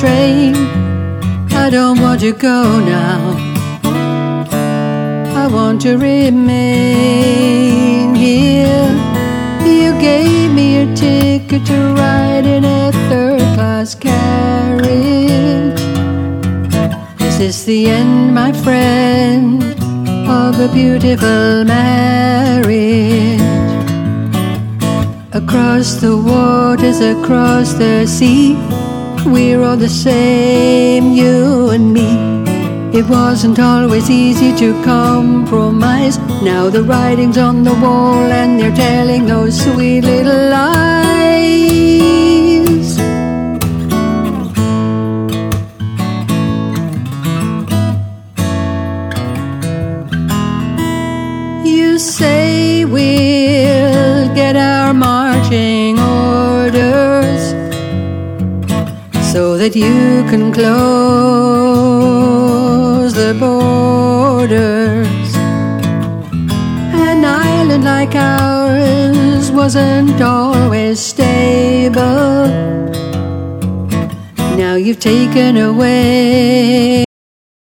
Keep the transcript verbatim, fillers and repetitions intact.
train. I don't want to go now, I want to remain here. You gave me a ticket to ride in a third-class carriage. This is the end, my friend, of a beautiful marriage. Across the waters, across the sea, we're all the same, you and me. It wasn't always easy to compromise. Now the writing's on the wall and they're telling those sweet little lies. You say we'll get our marching orders so that you can close the borders. An island like ours wasn't always stable. Now you've taken away